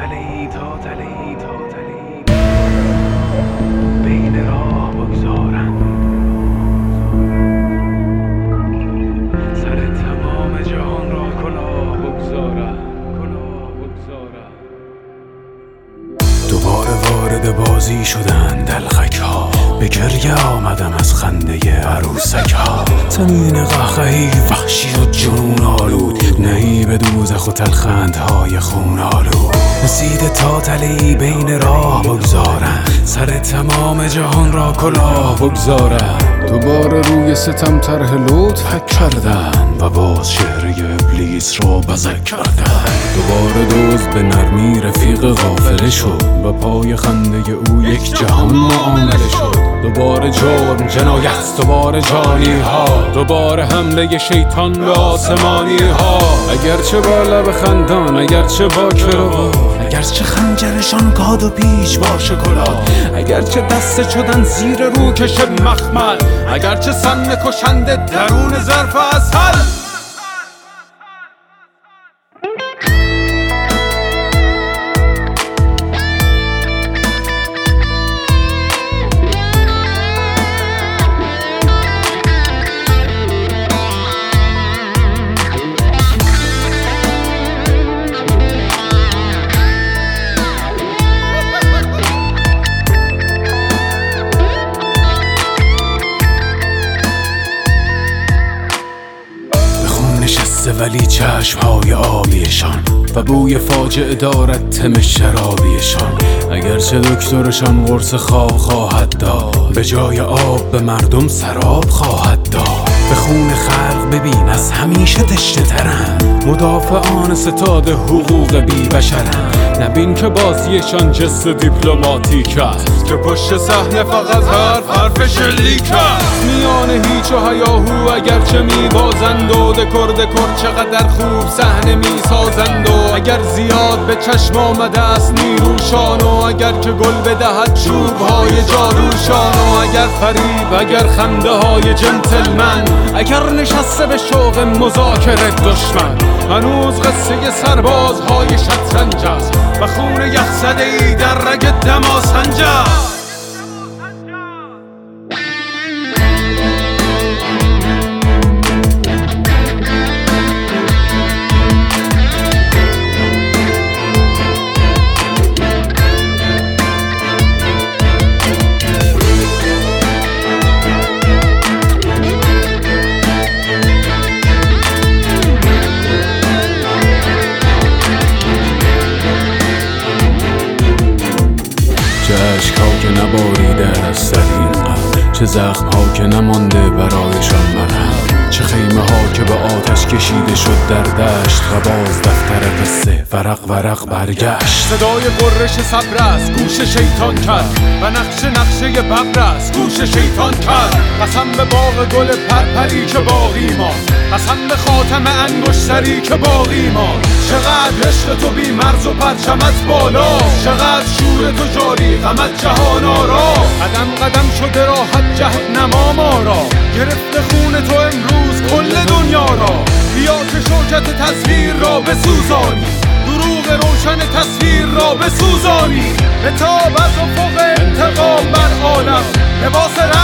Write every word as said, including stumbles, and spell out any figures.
تاتلی تاتلی تاتلی بین راه بگذارم، سر تمام جهان را کلاه بگذارم، کلاه بگذارم. دوباره وارد بازی شدن دلخک ها، به گریه آمدم از خنده عروسک ها. زمین قهقهی وحشی و جنون آلود، نهی به دوزخ و تلخندهای خون آلود. رسید تاتلی بین راه بگذارم، سر تمام جهان را کلاه بگذارم. دوباره روی ستم طرح لطف کردن و باز چهره ابلیس را بزک کردن. دوباره دوز به نرمی رفیق غافله شد، و پای خنده او یک جهان معامله شد. دوباره جرم جنایت، دوباره جانی ها، دوباره حمله شیطان به آسمانی ها. اگرچه با لب خندان، اگرچه با کراوات، اگرچه خنجرشان کاد و پیچ با شکلات، اگرچه دست شدن زیر روکش مخمل، اگرچه سن کشنده درون ظرف عسل. ولی چشمهای آبیشان و بوی فاجعه دارد تم شرابیشان. اگرچه دکترشان قرص خواب خواهد داد، به جای آب به مردم سراب خواهد داد. به خون خلق ببین از همیشه تشنه ترند، مدافعان ستاد حقوق بی بشرند. نبین که بازیشان جست دیپلماتیک است، که پشت صحنه فقط حرف حرف شلیک است. میان هیچ و هیاهو اگرچه میبازند و دکر دکر چقدر خوب صحنه میسازند. و اگر زیاد به چشم آمده است نیروشان، و اگر که گل بدهد چوبهای جادوشان، و اگر فریب، اگر خنده های جنتلمن، اگر نشسته به شوق مذاکره دشمن. هنوز قصه سربازهای شطرنج است و خون یخزده ای در رگ دماسنج است. چه اشک ها که نباریده است در این غم، چه زخم ها که نمانده برایشان مرهم، چه خیمه ها که به آتش کشیده شد در دشت و باز دفتر قصه ورق ورق برگشت. صدای قررش صبر است گوش شیطان کرد، و نقش نقشه ببر است گوش شیطان کرد. قسم به باغ گل پرپری که باقی ماند، قسم به خاتم انگشتری که باقی ماند. چقدر عشق تو بی مرز و پرچمت بالا، چقدر شور تو جاری غمت جهان آرا. قدم قدم شده راحت جهت نما ما را، گرفته خون تو امروز کل دنیا را. بیا که شوکت تصویر را بسوزانی، دروغ روشن تصویر را بسوزانی. به تاب از افق انتقام بر عالم، لباس